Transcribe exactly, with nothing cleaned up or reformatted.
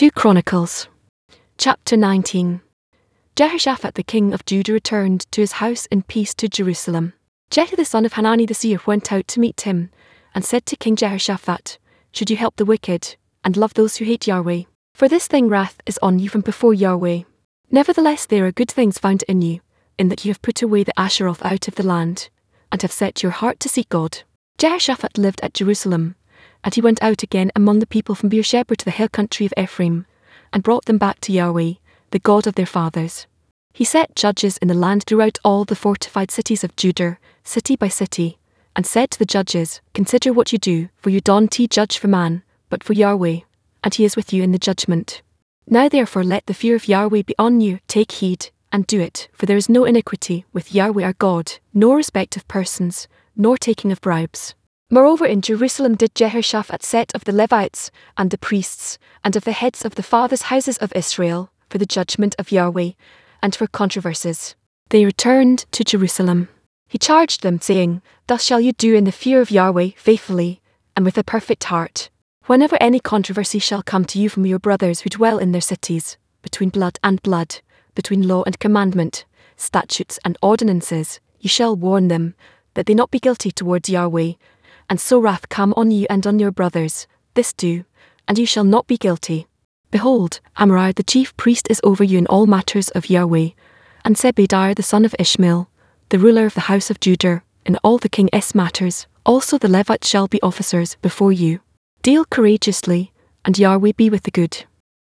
Second Chronicles chapter nineteen. Jehoshaphat the king of Judah returned to his house in peace to Jerusalem. Jehu the son of Hanani the seer went out to meet him, and said to King Jehoshaphat, Should you help the wicked, and love those who hate Yahweh? For this thing wrath is on you from before Yahweh. Nevertheless there are good things found in you, in that you have put away the Asheroth out of the land, and have set your heart to seek God. Jehoshaphat lived at Jerusalem, and he went out again among the people from Beersheba to the hill country of Ephraim, and brought them back to Yahweh, the God of their fathers. He set judges in the land throughout all the fortified cities of Judah, city by city, and said to the judges, Consider what you do, for you do not judge for man, but for Yahweh, and he is with you in the judgment. Now therefore let the fear of Yahweh be on you, take heed, and do it, for there is no iniquity with Yahweh our God, nor respect of persons, nor taking of bribes. Moreover in Jerusalem did Jehoshaphat set of the Levites, and the priests, and of the heads of the fathers' houses of Israel, for the judgment of Yahweh, and for controversies. They returned to Jerusalem. He charged them, saying, Thus shall you do in the fear of Yahweh faithfully, and with a perfect heart. Whenever any controversy shall come to you from your brothers who dwell in their cities, between blood and blood, between law and commandment, statutes and ordinances, you shall warn them, that they not be guilty towards Yahweh, and so wrath come on you and on your brothers. This do, and you shall not be guilty. Behold, Amariah the chief priest is over you in all matters of Yahweh, and Zebadiah the son of Ishmael, the ruler of the house of Judah, in all the king's matters. Also the Levites shall be officers before you. Deal courageously, and Yahweh be with the good.